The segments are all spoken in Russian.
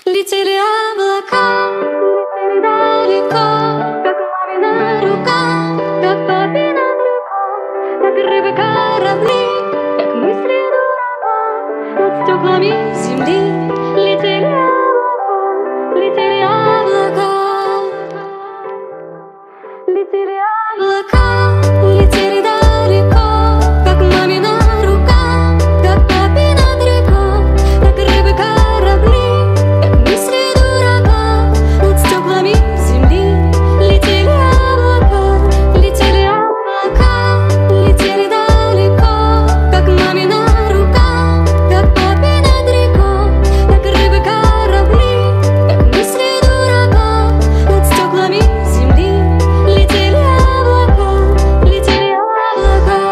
Летели облака, летели далеко, как мамина рука, как папина любовь, как рыбы корабли, как мысли дурака над стеклами земли. Летели облака, летели облака, летели далеко, как мамина рука, как папина любовь, как рыбы корабли, как мысли дурака над стеклами земли. Летели облака, летели облака, летели далеко, как мамина рука, как папина любовь, как рыбы корабли, как мысли дурака над стеклами земли. Летели облака, летели облака.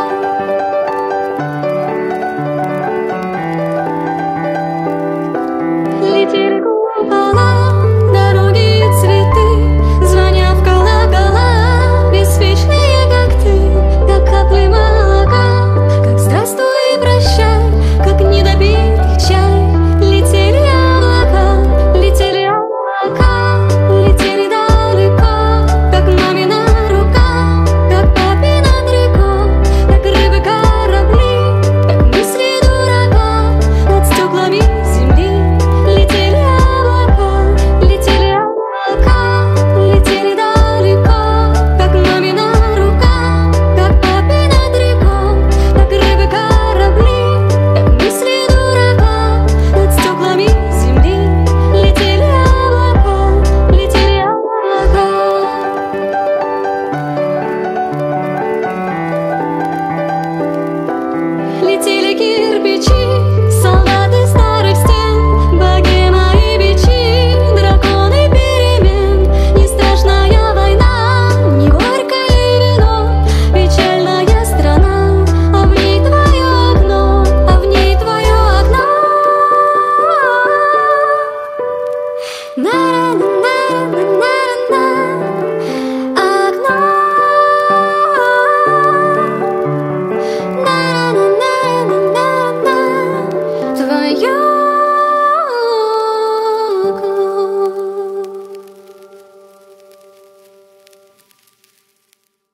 Летели купола, дороги и цветы, звоня в колокола, беспечные, как ты, как капли молока, как здравствуй и прощай, как недопитый чай. Летели облака, летели облака, летели далеко, как мамина рука, как папина любовь, как рыбы корабли, как мысли дурака над стеклами земли. Летели облака, летели облака, летели далеко, как мамина рука, как папина любовь, как рыбы корабли, как мысли дурака над стеклами земли. Летели облака, летели облака. Летели кирпичи, солдаты старых стен, богема и бичи, драконы перемен. Не страшная война, не горькое вино, печальная страна, а в ней твое окно, а в ней твое окно. На-на-на-на-на-на, окно. На-на-на-на-на-на, твое